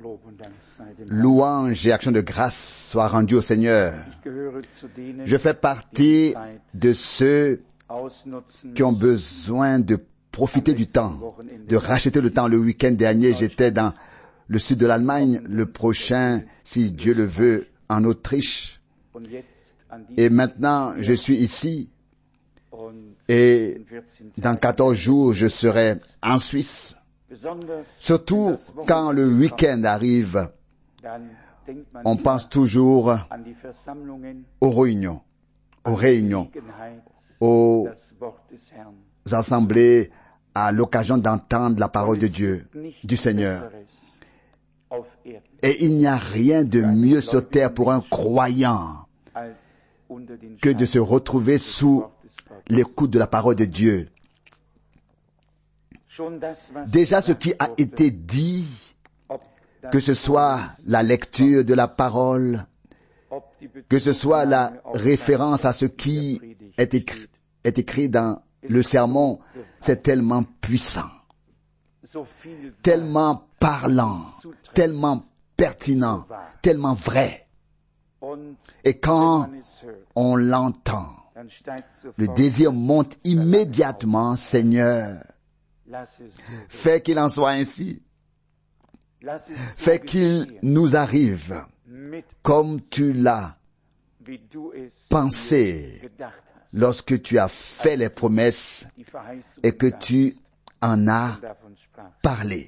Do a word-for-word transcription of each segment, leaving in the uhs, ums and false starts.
Louange et action de grâce soient rendues au Seigneur. Je fais partie de ceux qui ont besoin de profiter du temps, de racheter le temps. Le week-end dernier, j'étais dans le sud de l'Allemagne, le prochain, si Dieu le veut, en Autriche. Et maintenant, je suis ici. Et dans quatorze jours, je serai en Suisse. Surtout quand le week-end arrive, on pense toujours aux réunions, aux réunions, aux assemblées, à l'occasion d'entendre la parole de Dieu, du Seigneur. Et il n'y a rien de mieux sur terre pour un croyant que de se retrouver sous l'écoute de la parole de Dieu. Déjà ce qui a été dit, que ce soit la lecture de la parole, que ce soit la référence à ce qui est écrit, est écrit dans le sermon, c'est tellement puissant, tellement parlant, tellement pertinent, tellement vrai. Et quand on l'entend, le désir monte immédiatement, Seigneur, fais qu'il en soit ainsi. Fais qu'il nous arrive comme tu l'as pensé lorsque tu as fait les promesses et que tu en as parlé.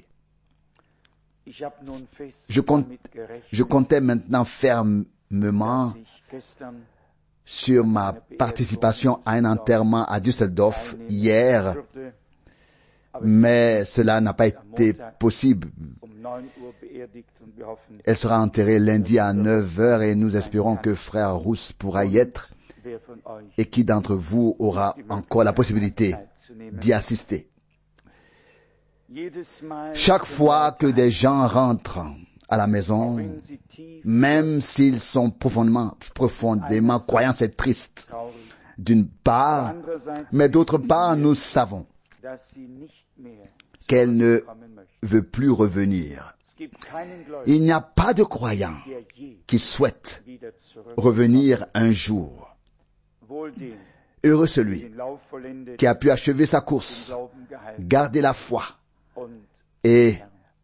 Je, compte, je comptais maintenant fermement sur ma participation à un enterrement à Düsseldorf hier, mais cela n'a pas été possible. Elle sera enterrée lundi à neuf heures et nous espérons que frère Rousse pourra y être et qui d'entre vous aura encore la possibilité d'y assister. Chaque fois que des gens rentrent à la maison, même s'ils sont profondément, profondément croyants, c'est triste d'une part, mais d'autre part, nous savons qu'elle ne veut plus revenir. Il n'y a pas de croyant qui souhaite revenir un jour. Heureux celui qui a pu achever sa course, garder la foi et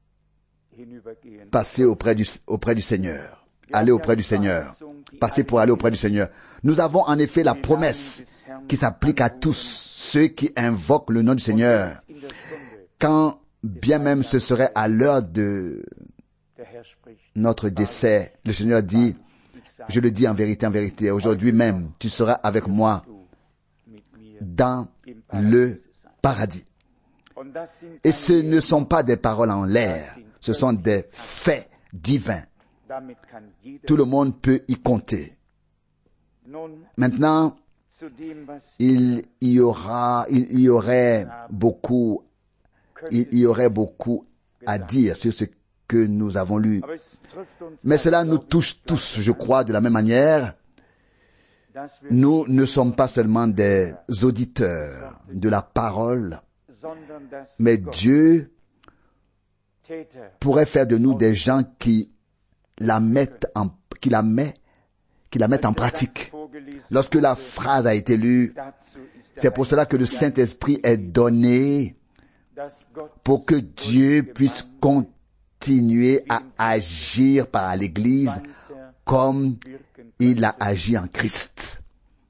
passer auprès du, auprès du Seigneur. Aller auprès du Seigneur. Passer pour aller auprès du Seigneur. Nous avons en effet la promesse qui s'applique à tous ceux qui invoquent le nom du Seigneur. Quand bien même ce serait à l'heure de notre décès, le Seigneur dit, je le dis en vérité, en vérité, aujourd'hui même, tu seras avec moi dans le paradis. Et ce ne sont pas des paroles en l'air, ce sont des faits divins. Tout le monde peut y compter. Maintenant, il y aura, il y aurait beaucoup, il y aurait beaucoup à dire sur ce que nous avons lu. Mais cela nous touche tous, je crois, de la même manière. Nous ne sommes pas seulement des auditeurs de la parole, mais Dieu pourrait faire de nous des gens qui la mettent en, qui la met, qui la mettent en pratique. Lorsque la phrase a été lue, c'est pour cela que le Saint-Esprit est donné pour que Dieu puisse continuer à agir par l'Église comme il a agi en Christ.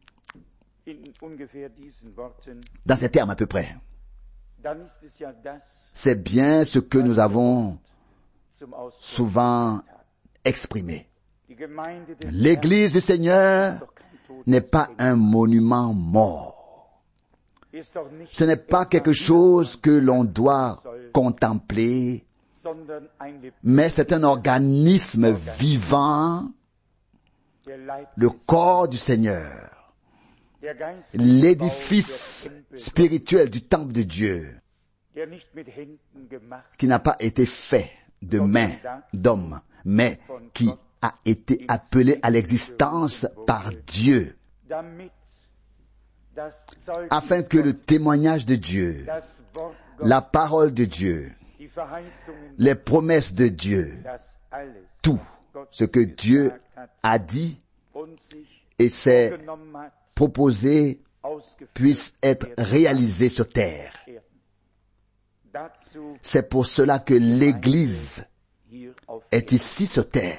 Dans ces termes à peu près. C'est bien ce que nous avons souvent exprimé. L'Église du Seigneur n'est pas un monument mort. Ce n'est pas quelque chose que l'on doit contempler, mais c'est un organisme vivant, le corps du Seigneur, l'édifice spirituel du temple de Dieu, qui n'a pas été fait de main d'homme, mais qui a été appelé à l'existence par Dieu, afin que le témoignage de Dieu, la parole de Dieu, les promesses de Dieu tout ce que Dieu a dit et s'est proposé puisse être réalisé sur terre. C'est pour cela que l'Église est ici sur terre.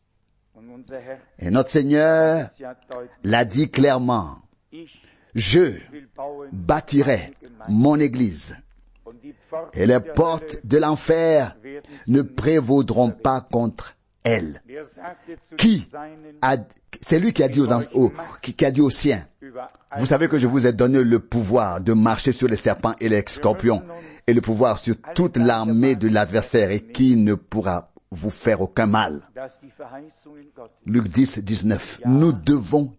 Et notre Seigneur l'a dit clairement, je bâtirai mon Église et les portes de l'enfer ne prévaudront pas contre elle. Qui a, c'est lui qui a dit aux, aux, qui, qui a dit aux siens, vous savez que je vous ai donné le pouvoir de marcher sur les serpents et les scorpions et le pouvoir sur toute l'armée de l'adversaire et qui ne pourra vous faire aucun mal. Luc dix, dix-neuf. Nous devons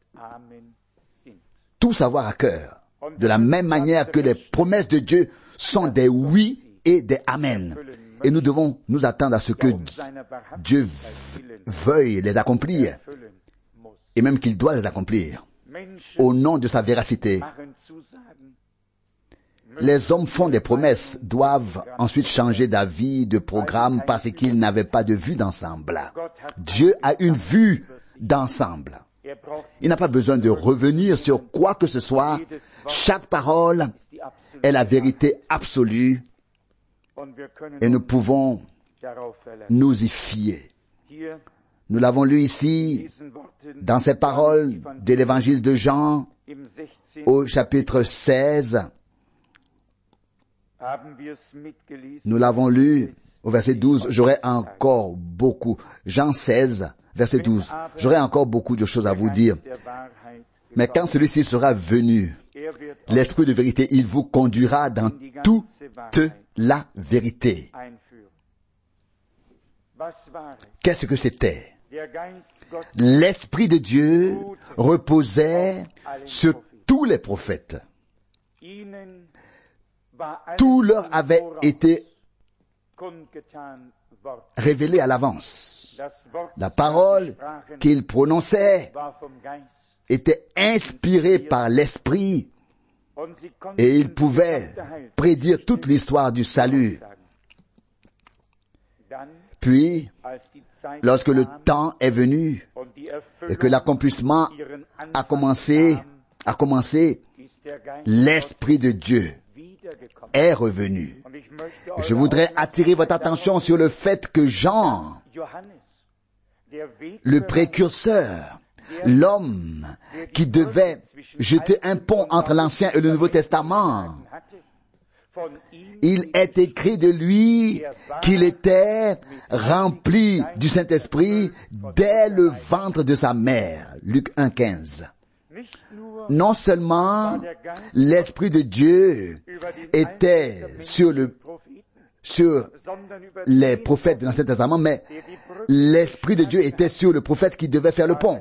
tous avoir à cœur, de la même manière que les promesses de Dieu sont des oui et des amen. Et nous devons nous attendre à ce que Dieu veuille les accomplir, et même qu'il doit les accomplir, au nom de sa véracité. Les hommes font des promesses, doivent ensuite changer d'avis, de programme, parce qu'ils n'avaient pas de vue d'ensemble. Dieu a une vue d'ensemble. Il n'a pas besoin de revenir sur quoi que ce soit. Chaque parole est la vérité absolue et nous pouvons nous y fier. Nous l'avons lu ici dans ces paroles de l'évangile de Jean au chapitre seize. Nous l'avons lu au verset douze. J'aurais encore beaucoup. Jean seize, verset douze. J'aurais encore beaucoup de choses à vous dire. Mais quand celui-ci sera venu, l'Esprit de vérité, il vous conduira dans toute la vérité. Qu'est-ce que c'était? L'Esprit de Dieu reposait sur tous les prophètes. Tout leur avait été révélé à l'avance. La parole qu'ils prononçaient était inspirée par l'Esprit et ils pouvaient prédire toute l'histoire du salut. Puis, lorsque le temps est venu et que l'accomplissement a commencé, a commencé, l'Esprit de Dieu est revenu. Je voudrais attirer votre attention sur le fait que Jean, le précurseur, l'homme qui devait jeter un pont entre l'Ancien et le Nouveau Testament, il est écrit de lui qu'il était rempli du Saint-Esprit dès le ventre de sa mère. Luc un, quinze. Non seulement l'Esprit de Dieu était sur le, sur les prophètes de l'Ancien Testament, mais l'Esprit de Dieu était sur le prophète qui devait faire le pont.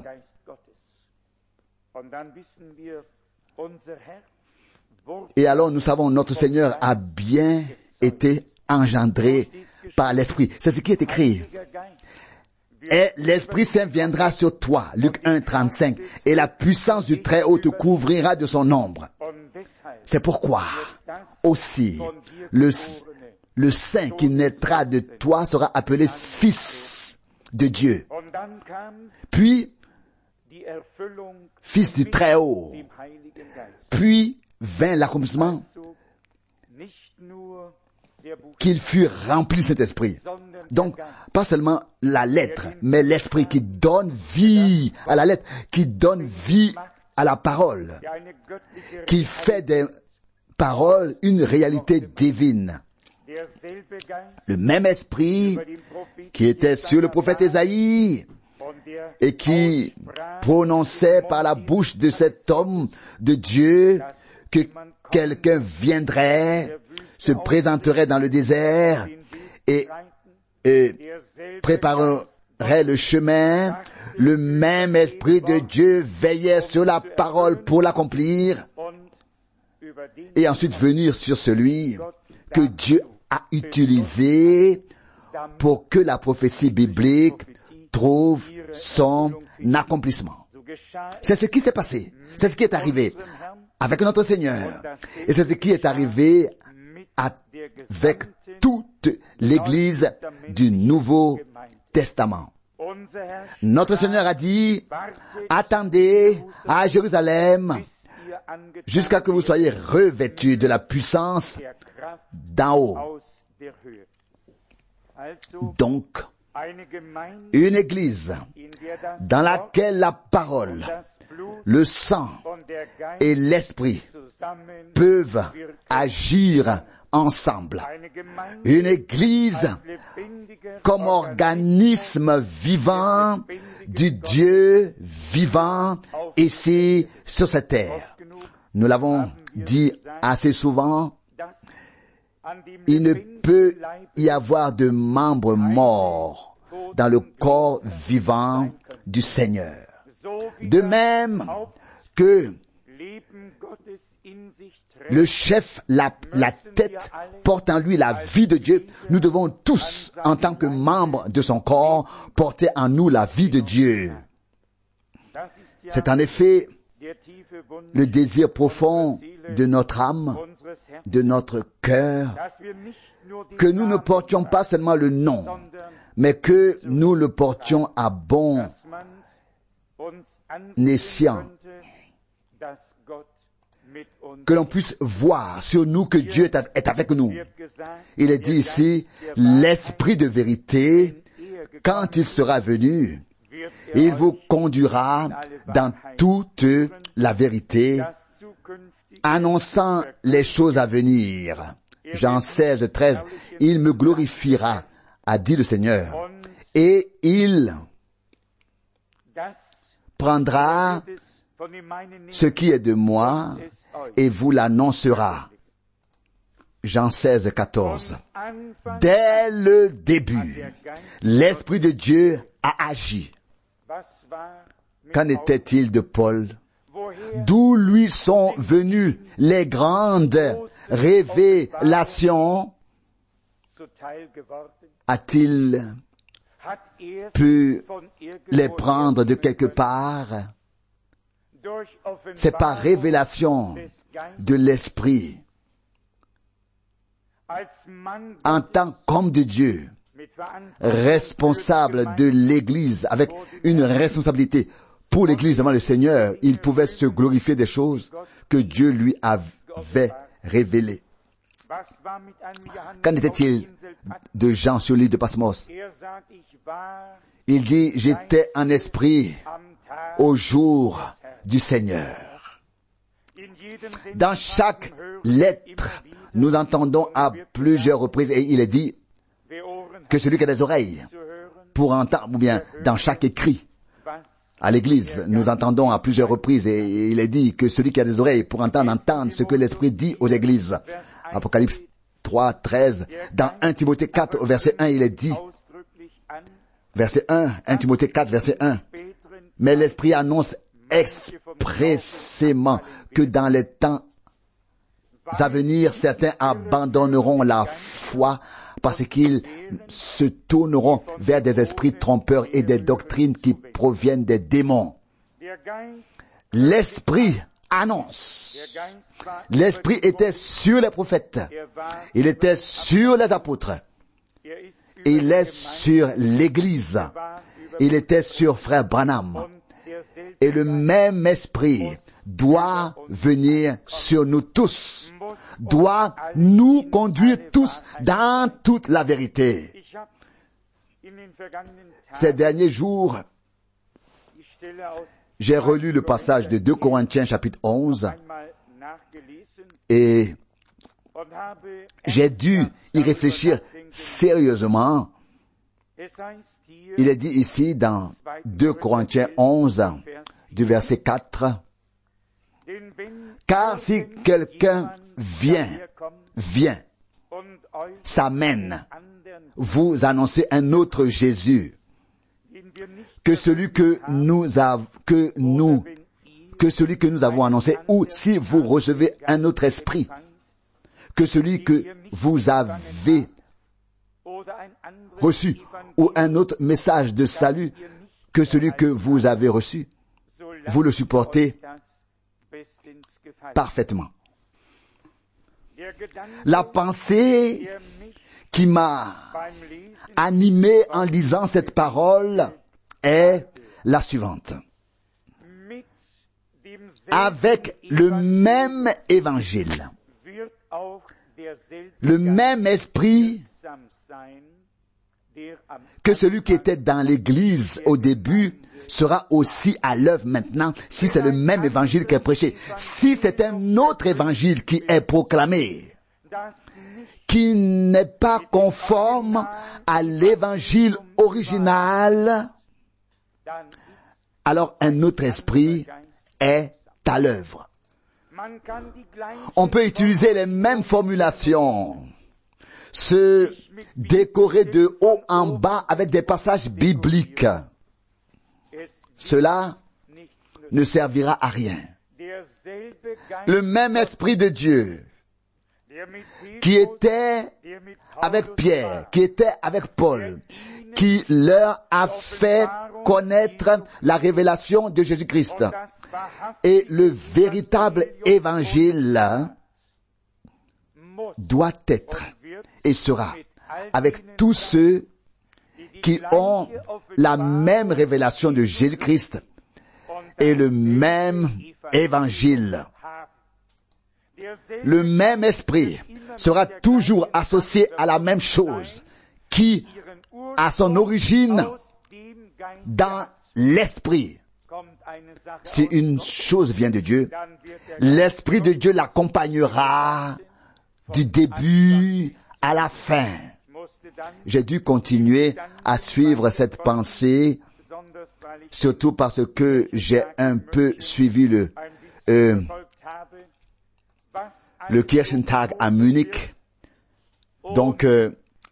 Et alors nous savons, notre Seigneur a bien été engendré par l'Esprit. C'est ce qui est écrit. Et l'Esprit Saint viendra sur toi, Luc un, trente-cinq, et la puissance du Très-Haut te couvrira de son ombre. C'est pourquoi aussi le, le Saint qui naîtra de toi sera appelé Fils de Dieu. Puis, Fils du Très-Haut. Puis vint l'accomplissement qu'il fut rempli de cet esprit. Donc, pas seulement la lettre, mais l'esprit qui donne vie à la lettre, qui donne vie à la parole, qui fait des paroles une réalité divine. Le même esprit qui était sur le prophète Ésaïe et qui prononçait par la bouche de cet homme de Dieu que quelqu'un viendrait, se présenterait dans le désert et, et préparerait le chemin. Le même Esprit de Dieu veillait sur la parole pour l'accomplir et ensuite venir sur celui que Dieu a utilisé pour que la prophétie biblique trouve son accomplissement. C'est ce qui s'est passé. C'est ce qui est arrivé avec notre Seigneur. Et c'est ce qui est arrivé avec toute l'Église du Nouveau Testament. Notre Seigneur a dit, attendez à Jérusalem jusqu'à que vous soyez revêtus de la puissance d'en haut. Donc, une église dans laquelle la parole, le sang et l'esprit peuvent agir ensemble. Une église comme organisme vivant du Dieu vivant ici sur cette terre. Nous l'avons dit assez souvent, il ne peut y avoir de membres morts dans le corps vivant du Seigneur. De même que le chef, la, la tête, porte en lui la vie de Dieu, nous devons tous, en tant que membres de son corps, porter en nous la vie de Dieu. C'est en effet le désir profond de notre âme, de notre cœur, que nous ne portions pas seulement le nom, mais que nous le portions à bon escient. Que l'on puisse voir sur nous que Dieu est avec nous. Il est dit ici, l'Esprit de vérité, quand il sera venu, il vous conduira dans toute la vérité, annonçant les choses à venir. Jean seize, treize, il me glorifiera, a dit le Seigneur, et il prendra ce qui est de moi et vous l'annoncera. Jean seize, quatorze. Dès le début, l'Esprit de Dieu a agi. Qu'en était-il de Paul? D'où lui sont venues les grandes révélations? A-t-il pu les prendre de quelque part? C'est par révélation de l'Esprit. En tant qu'homme de Dieu, responsable de l'Église, avec une responsabilité pour l'Église devant le Seigneur, il pouvait se glorifier des choses que Dieu lui avait révélées. Qu'en était-il de Jean sur l'île de Patmos? Il dit, j'étais en esprit au jour du Seigneur. Dans chaque lettre, nous entendons à plusieurs reprises, et il est dit que celui qui a des oreilles pour entendre, ou bien dans chaque écrit à l'Église, nous entendons à plusieurs reprises, et il est dit que celui qui a des oreilles pour entendre, entendre ce que l'Esprit dit aux Églises. Apocalypse trois, treize, dans un Timothée quatre, au verset un, il est dit, verset un, un Timothée quatre, verset un, mais l'Esprit annonce expressément que dans les temps à venir, certains abandonneront la foi parce qu'ils se tourneront vers des esprits trompeurs et des doctrines qui proviennent des démons. L'Esprit annonce. L'Esprit était sur les prophètes. Il était sur les apôtres. Il est sur l'Église. Il était sur Frère Branham. Et le même Esprit doit venir sur nous tous, doit nous conduire tous dans toute la vérité. Ces derniers jours, j'ai relu le passage de deux Corinthiens chapitre onze et j'ai dû y réfléchir sérieusement. Il est dit ici dans deux Corinthiens onze, du verset quatre, « Car si quelqu'un vient, vient, s'amène, vous annoncez un autre Jésus, que celui que nous avons, que nous, que celui que nous avons annoncé, ou si vous recevez un autre esprit, que celui que vous avez reçu, ou un autre message de salut que celui que vous avez reçu, vous le supportez parfaitement. La pensée qui m'a animé en lisant cette parole est la suivante. Avec le même évangile, le même esprit que celui qui était dans l'église au début sera aussi à l'œuvre maintenant, si c'est le même évangile qui est prêché. Si c'est un autre évangile qui est proclamé, qui n'est pas conforme à l'évangile original, alors un autre esprit est à l'œuvre. On peut utiliser les mêmes formulations, se décorer de haut en bas avec des passages bibliques. Cela ne servira à rien. Le même esprit de Dieu qui était avec Pierre, qui était avec Paul, qui leur a fait connaître la révélation de Jésus-Christ et le véritable évangile doit être et sera avec tous ceux qui ont la même révélation de Jésus-Christ et le même évangile. Le même esprit sera toujours associé à la même chose qui a son origine dans l'esprit. Si une chose vient de Dieu, l'esprit de Dieu l'accompagnera du début à la fin. J'ai dû continuer à suivre cette pensée, surtout parce que j'ai un peu suivi le euh, le Kirchentag à Munich, donc euh,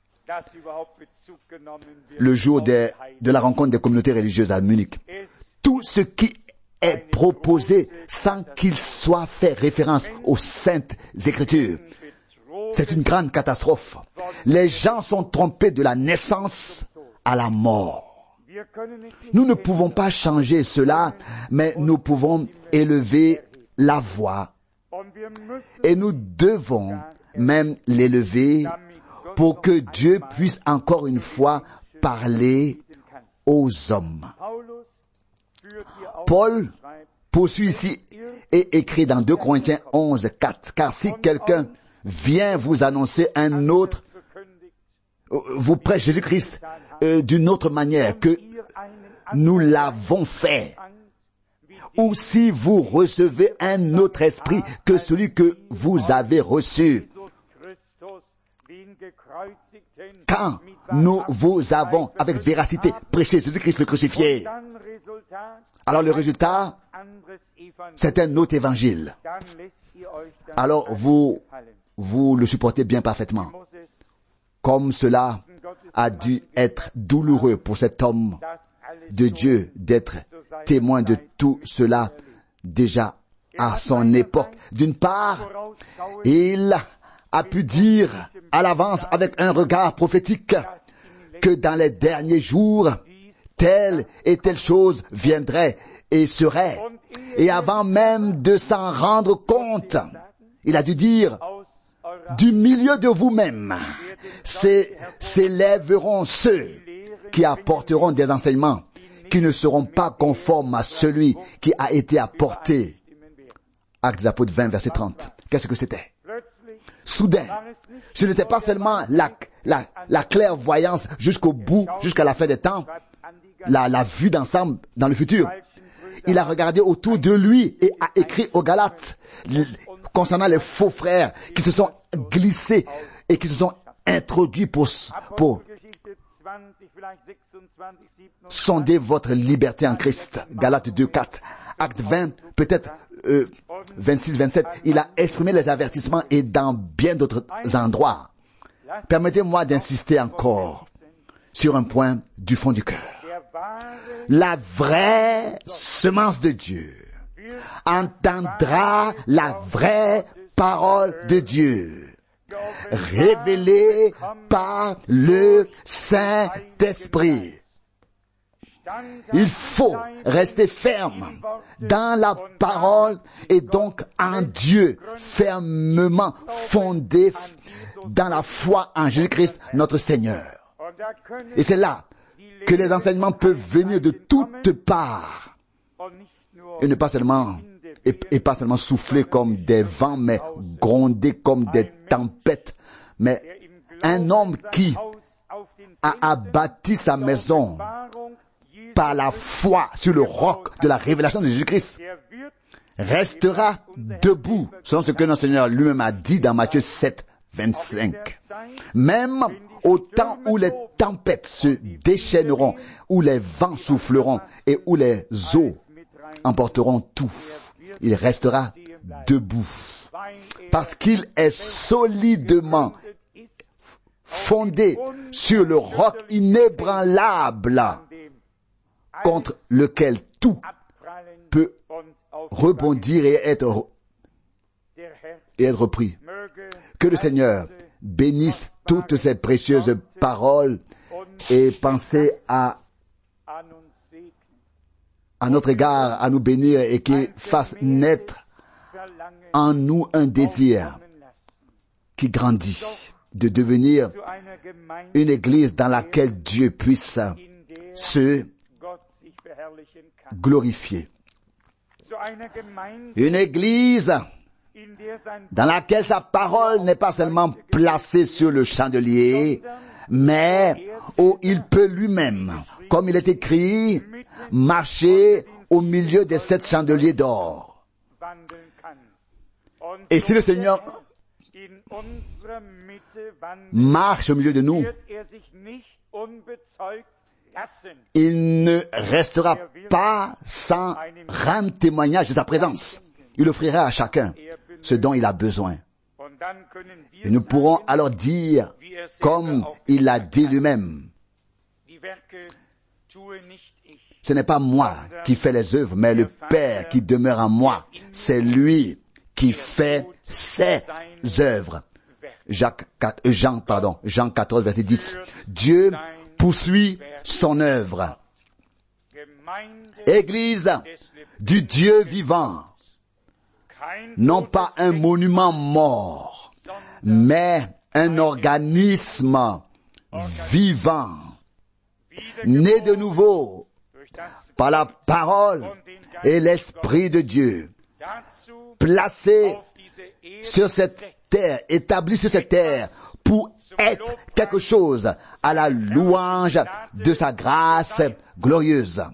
le jour des, de la rencontre des communautés religieuses à Munich. Tout ce qui est proposé sans qu'il soit fait référence aux saintes Écritures, c'est une grande catastrophe. Les gens sont trompés de la naissance à la mort. Nous ne pouvons pas changer cela, mais nous pouvons élever la voix. Et nous devons même l'élever pour que Dieu puisse encore une fois parler aux hommes. Paul poursuit ici et écrit dans deux Corinthiens onze, quatre, car si quelqu'un vient vous annoncer un autre, vous prêche Jésus-Christ euh, d'une autre manière que nous l'avons fait, ou si vous recevez un autre esprit que celui que vous avez reçu, quand nous vous avons avec véracité prêché Jésus-Christ le crucifié, alors le résultat, c'est un autre évangile. Alors vous, vous le supportez bien parfaitement. Comme cela a dû être douloureux pour cet homme de Dieu d'être témoin de tout cela déjà à son époque. D'une part, il a pu dire à l'avance avec un regard prophétique que dans les derniers jours, telle et telle chose viendrait et serait. Et avant même de s'en rendre compte, il a dû dire, du milieu de vous-même, s'élèveront ceux qui apporteront des enseignements qui ne seront pas conformes à celui qui a été apporté. Actes des Apôtres vingt, verset trente. Qu'est-ce que c'était? Soudain, ce n'était pas seulement la, la, la clairvoyance jusqu'au bout, jusqu'à la fin des temps, la, la vue d'ensemble dans le futur. Il a regardé autour de lui et a écrit aux Galates concernant les faux frères qui se sont glissés et qui se sont introduits pour, pour sonder votre liberté en Christ. Galates deux, quatre. Acte vingt, peut-être euh, vingt-six, vingt-sept. Il a exprimé les avertissements et dans bien d'autres endroits. Permettez-moi d'insister encore sur un point du fond du cœur. La vraie semence de Dieu entendra la vraie parole de Dieu, révélée par le Saint-Esprit. Il faut rester ferme dans la parole et donc en Dieu, fermement fondé dans la foi en Jésus-Christ, notre Seigneur. Et c'est là que les enseignements peuvent venir de toutes parts. Et ne pas seulement, et, et pas seulement souffler comme des vents, mais gronder comme des tempêtes. Mais un homme qui a abattu sa maison par la foi sur le roc de la révélation de Jésus-Christ restera debout, selon ce que notre Seigneur lui-même a dit dans Matthieu sept, vingt-cinq. Même au temps où les tempêtes se déchaîneront, où les vents souffleront et où les eaux emporteront tout, il restera debout. Parce qu'il est solidement fondé sur le roc inébranlable contre lequel tout peut rebondir et être, et être repris. Que le Seigneur bénisse toutes ces précieuses paroles et pensez à, à notre égard, à nous bénir et qu'il fasse naître en nous un désir qui grandit de devenir une église dans laquelle Dieu puisse se glorifier. Une église dans laquelle sa parole n'est pas seulement placée sur le chandelier, mais où il peut lui-même, comme il est écrit, marcher au milieu des sept chandeliers d'or. Et si le Seigneur marche au milieu de nous, il ne restera pas sans rendre témoignage de sa présence. Il offrira à chacun ce dont il a besoin. Et nous pourrons alors dire, comme il l'a dit lui-même, ce n'est pas moi qui fais les œuvres, mais le Père qui demeure en moi. C'est lui qui fait ses œuvres. Jacques, Jean, pardon, Jean quatorze, verset dix. Dieu poursuit son œuvre. Église du Dieu vivant. Non pas un monument mort, mais un organisme vivant, né de nouveau par la parole et l'Esprit de Dieu, placé sur cette terre, établi sur cette terre pour être quelque chose à la louange de sa grâce glorieuse.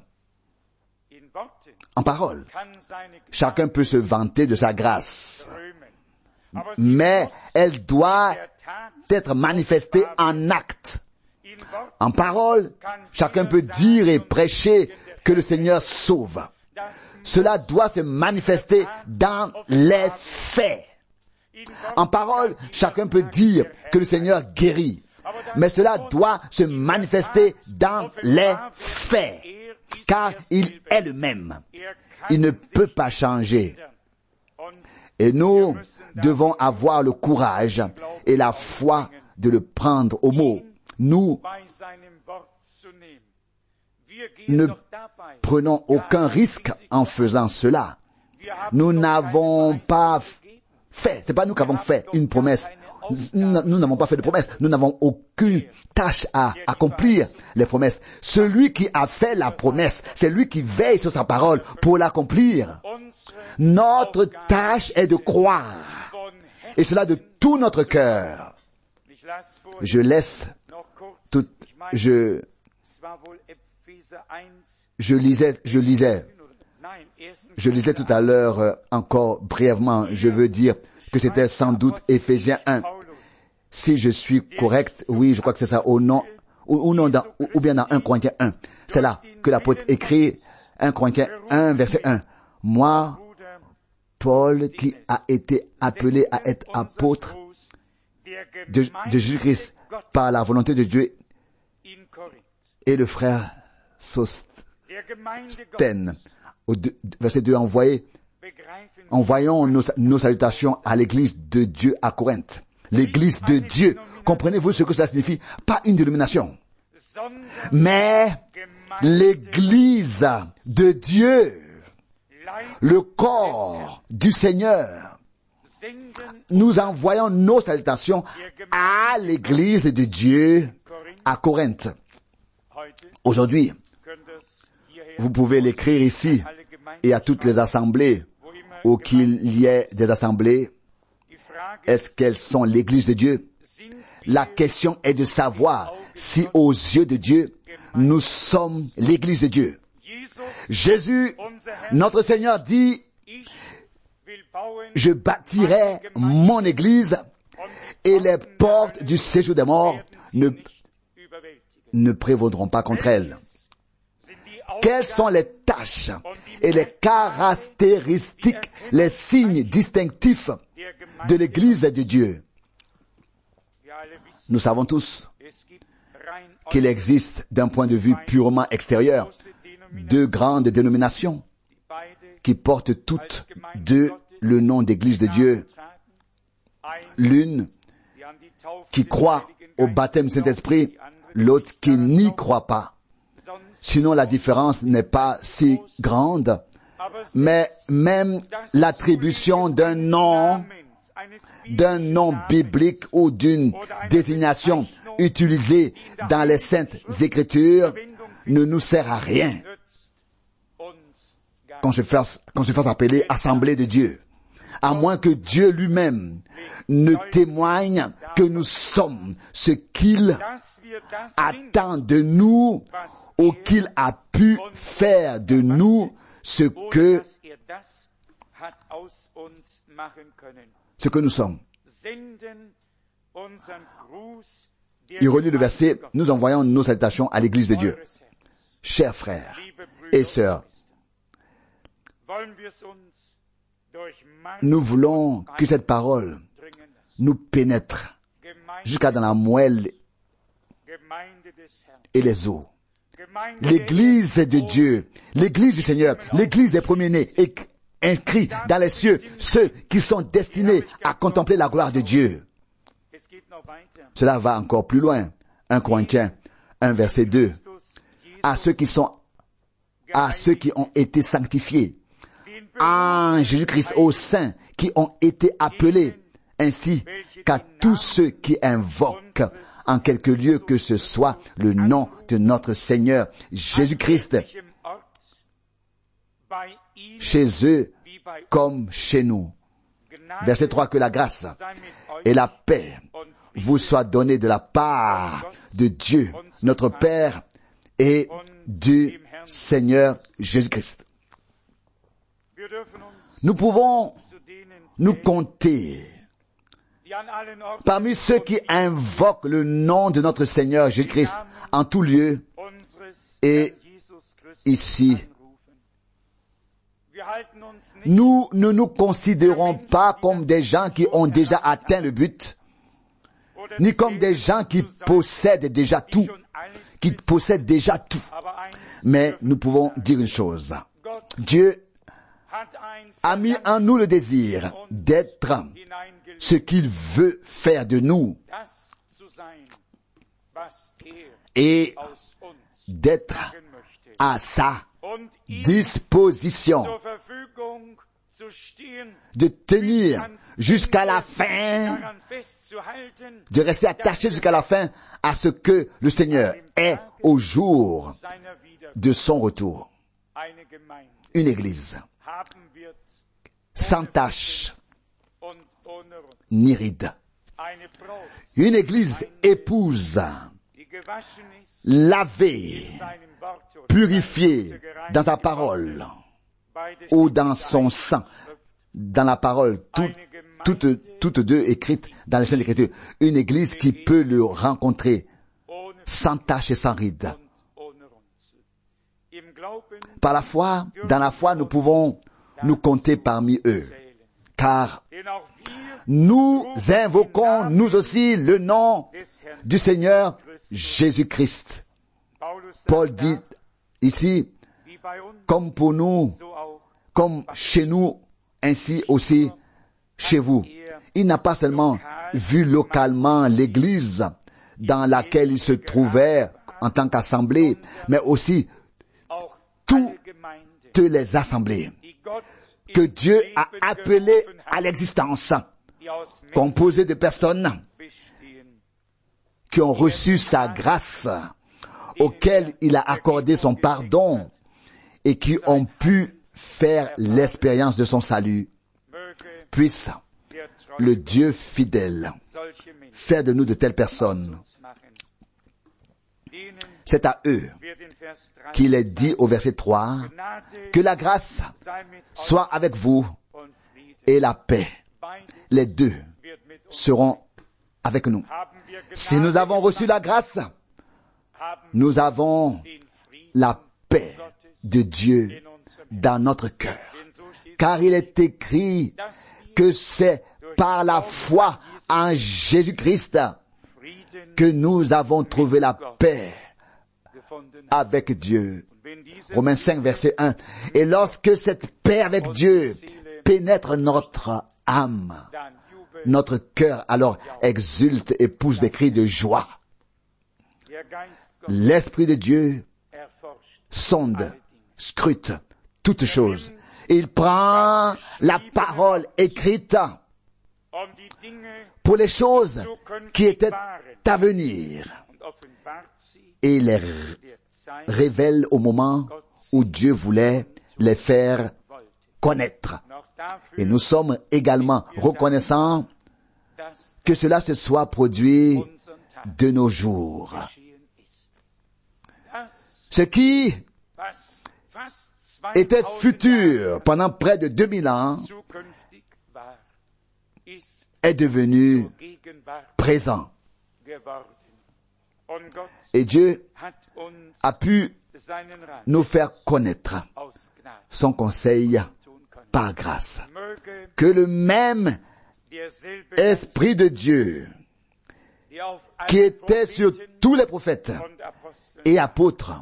En parole, chacun peut se vanter de sa grâce, mais elle doit être manifestée en acte. En parole, chacun peut dire et prêcher que le Seigneur sauve. Cela doit se manifester dans les faits. En parole, chacun peut dire que le Seigneur guérit, mais cela doit se manifester dans les faits, car il est le même. Il ne peut pas changer. Et nous devons avoir le courage et la foi de le prendre au mot. Nous ne prenons aucun risque en faisant cela. Nous n'avons pas fait, c'est pas nous qui avons fait une promesse. Nous n'avons pas fait de promesse. Nous n'avons aucune tâche à accomplir les promesses. Celui qui a fait la promesse, c'est lui qui veille sur sa parole pour l'accomplir. Notre tâche est de croire. Et cela de tout notre cœur. Je laisse tout, je, je lisais, je lisais, je lisais tout à l'heure euh, encore brièvement, je veux dire que c'était sans doute Éphésiens un. Si je suis correct, oui, je crois que c'est ça, au nom, ou, ou, non dans, ou, ou bien dans un Corinthiens un. C'est là que l'apôtre écrit un Corinthiens un, verset un. Moi, Paul, qui a été appelé à être apôtre de, de Jésus-Christ par la volonté de Dieu, et le frère Sostène, au deux, verset deux, envoyé, envoyons nos, nos salutations à l'église de Dieu à Corinthe. L'église de Dieu. Comprenez-vous ce que cela signifie? Pas une dénomination, mais l'église de Dieu, le corps du Seigneur, nous envoyons nos salutations à l'église de Dieu à Corinthe. Aujourd'hui, vous pouvez l'écrire ici et à toutes les assemblées où qu'il y ait des assemblées. Est-ce qu'elles sont l'église de Dieu? La question est de savoir si aux yeux de Dieu, nous sommes l'église de Dieu. Jésus, notre Seigneur, dit, je bâtirai mon église et les portes du séjour des morts ne, ne prévaudront pas contre elle. Quelles sont les tâches et les caractéristiques, les signes distinctifs de l'église de Dieu? Nous savons tous qu'il existe, d'un point de vue purement extérieur, deux grandes dénominations qui portent toutes deux le nom d'église de Dieu. L'une qui croit au baptême du Saint-Esprit, l'autre qui n'y croit pas. Sinon, la différence n'est pas si grande, mais même l'attribution d'un nom, d'un nom biblique ou d'une désignation utilisée dans les Saintes Écritures ne nous sert à rien qu'on se fasse, qu'on se fasse appeler Assemblée de Dieu, à moins que Dieu lui-même ne témoigne que nous sommes ce qu'il attend de nous ou qu'il a pu faire de nous ce que ce que nous sommes. Il relit le verset, nous envoyons nos salutations à l'église de Dieu. Chers frères et sœurs, nous voulons que cette parole nous pénètre jusqu'à dans la moelle et les os. L'église de Dieu, l'église du Seigneur, l'église des premiers-nés, est inscrit dans les cieux, ceux qui sont destinés à contempler la gloire de Dieu. Cela va encore plus loin. un Corinthiens un verset deux. À ceux qui sont, à ceux qui ont été sanctifiés, en Jésus-Christ, aux saints qui ont été appelés, ainsi qu'à tous ceux qui invoquent en quelque lieu que ce soit le nom de notre Seigneur Jésus-Christ, chez eux comme chez nous. Verset trois, que la grâce et la paix vous soient données de la part de Dieu, notre Père, et du Seigneur Jésus-Christ. Nous pouvons nous compter parmi ceux qui invoquent le nom de notre Seigneur Jésus-Christ en tout lieu et ici. Nous ne nous considérons pas comme des gens qui ont déjà atteint le but, ni comme des gens qui possèdent déjà tout, qui possèdent déjà tout. Mais nous pouvons dire une chose. Dieu a mis en nous le désir d'être ce qu'il veut faire de nous et d'être à sa disposition, de tenir jusqu'à la fin, de rester attaché jusqu'à la fin à ce que le Seigneur est au jour de son retour. Une église sans tache ni ride. Une église épouse, lavée, purifiée dans ta parole ou dans son sang, dans la parole, tout, toutes, toutes deux écrites dans les Saintes Écritures. Une église qui peut le rencontrer sans tache et sans ride. Par la foi, dans la foi, nous pouvons nous compter parmi eux, car nous invoquons nous aussi le nom du Seigneur Jésus-Christ. Paul dit ici, comme pour nous, comme chez nous, ainsi aussi chez vous. Il n'a pas seulement vu localement l'église dans laquelle il se trouvait en tant qu'assemblée, mais aussi toutes les assemblées que Dieu a appelées à l'existence composé de personnes qui ont reçu sa grâce, auxquelles il a accordé son pardon et qui ont pu faire l'expérience de son salut. Puisse le Dieu fidèle faire de nous de telles personnes. C'est à eux qu'il est dit au verset trois, que la grâce soit avec vous et la paix. Les deux seront avec nous. Si nous avons reçu la grâce, nous avons la paix de Dieu dans notre cœur. Car il est écrit que c'est par la foi en Jésus-Christ que nous avons trouvé la paix avec Dieu. Romains cinq, verset un. Et lorsque cette paix avec Dieu pénètre notre âme, notre cœur alors exulte et pousse des cris de joie. L'Esprit de Dieu sonde, scrute toutes choses. Il prend la parole écrite pour les choses qui étaient à venir et les révèle au moment où Dieu voulait les faire connaître. Et nous sommes également reconnaissants que cela se soit produit de nos jours. Ce qui était futur pendant près de deux mille ans est devenu présent. Et Dieu a pu nous faire connaître son conseil par grâce. Que le même Esprit de Dieu qui était sur tous les prophètes et apôtres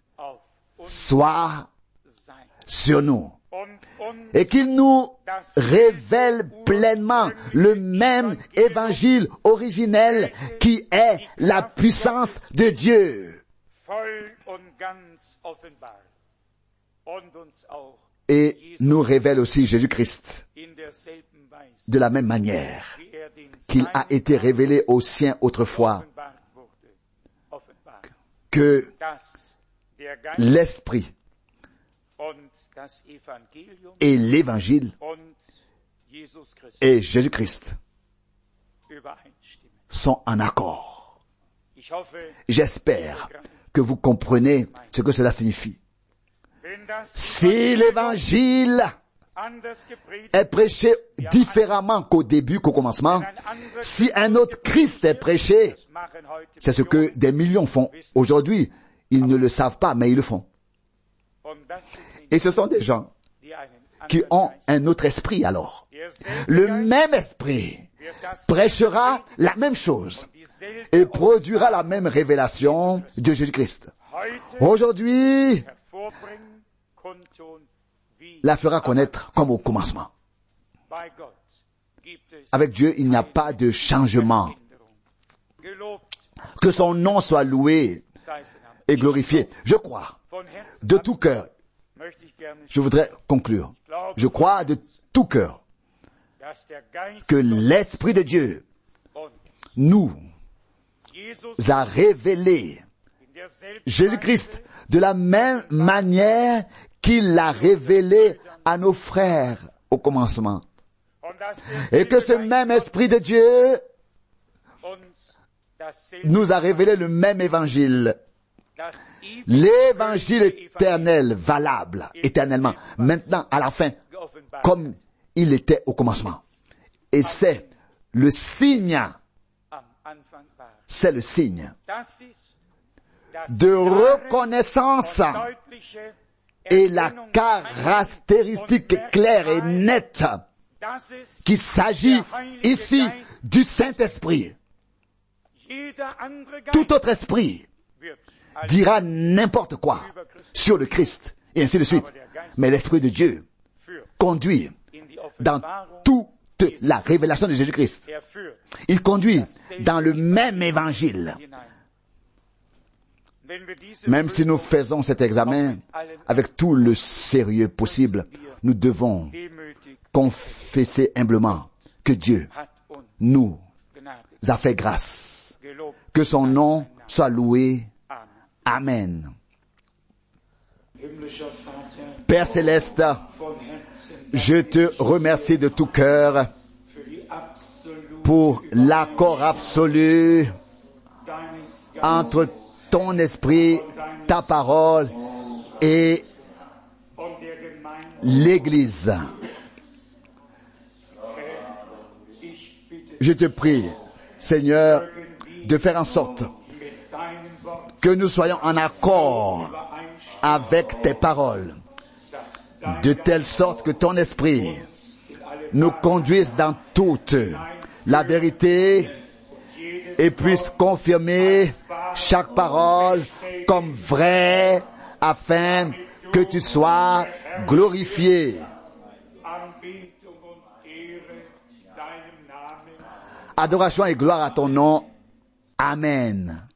soit sur nous et qu'il nous révèle pleinement le même évangile originel qui est la puissance de Dieu. Et nous révèle aussi Jésus-Christ de la même manière qu'il a été révélé aux siens autrefois, que l'Esprit et l'Évangile et Jésus-Christ sont en accord. J'espère que vous comprenez ce que cela signifie. Si l'Évangile est prêché différemment qu'au début, qu'au commencement, si un autre Christ est prêché, c'est ce que des millions font aujourd'hui. Ils ne le savent pas, mais ils le font. Et ce sont des gens qui ont un autre esprit alors. Le même esprit prêchera la même chose et produira la même révélation de Jésus-Christ. Aujourd'hui, la fera connaître comme au commencement. Avec Dieu, il n'y a pas de changement. Que son nom soit loué et glorifié. Je crois de tout cœur. Je voudrais conclure. Je crois de tout cœur que l'Esprit de Dieu nous a révélé Jésus-Christ de la même manière qu'il l'a révélé à nos frères au commencement. Et que ce même Esprit de Dieu nous a révélé le même évangile. L'évangile éternel, valable, éternellement, maintenant, à la fin, comme il était au commencement. Et c'est le signe, c'est le signe de reconnaissance et la caractéristique claire et nette qu'il s'agit ici du Saint-Esprit. Tout autre esprit dira n'importe quoi sur le Christ, et ainsi de suite. Mais l'Esprit de Dieu conduit dans toute la révélation de Jésus-Christ. Il conduit dans le même évangile. Même si nous faisons cet examen avec tout le sérieux possible, nous devons confesser humblement que Dieu nous a fait grâce. Que son nom soit loué. Amen. Père céleste, je te remercie de tout cœur pour l'accord absolu entre ton esprit, ta parole et l'Église. Je te prie, Seigneur, de faire en sorte que nous soyons en accord avec tes paroles, de telle sorte que ton esprit nous conduise dans toute la vérité et puisse confirmer chaque parole comme vraie afin que tu sois glorifié. Adoration et gloire à ton nom. Amen.